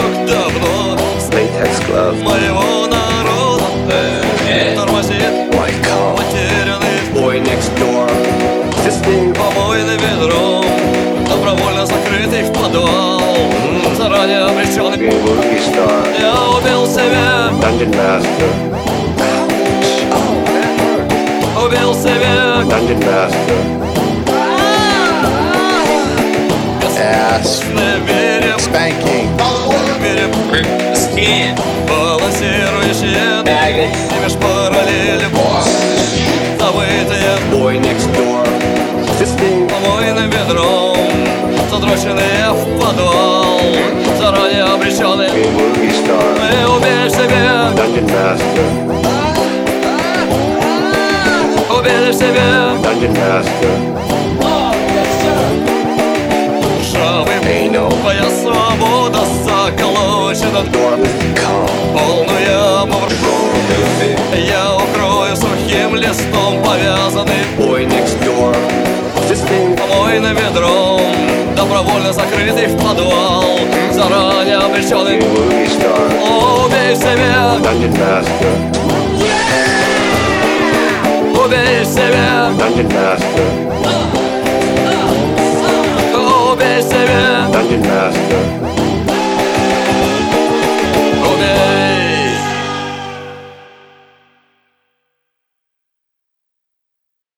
так давно С Latex Glove, моего народа тормозит потерянный Boy Next Door, Fisting, помойным ведром, добровольно закрытый в подвал, заранее обреченный. Movie Star, Я убил себя, Dungeon Master, убил себя. Dungeon Master, Ass Верим, spanking. верим, Skin. балансирующие не меж параллели, забытые Boy Next Door, Fisting, помойным ведром, задроченные в подвал, заранее обреченные. Movie Star, Мы убили себя, Dungeon Master, убили себя. Dungeon Master, Ржавый Anal, твоя свобода заколочена, Door, Calm, полную яму Roll, я укрою сухим листом повязанный Boy Next Door, Fisting, помойным ведром, добровольно закрытый в подвал, заранее обреченный. Movie Star, Убей себя, Dungeon Master, убей себя. Dungeon Master,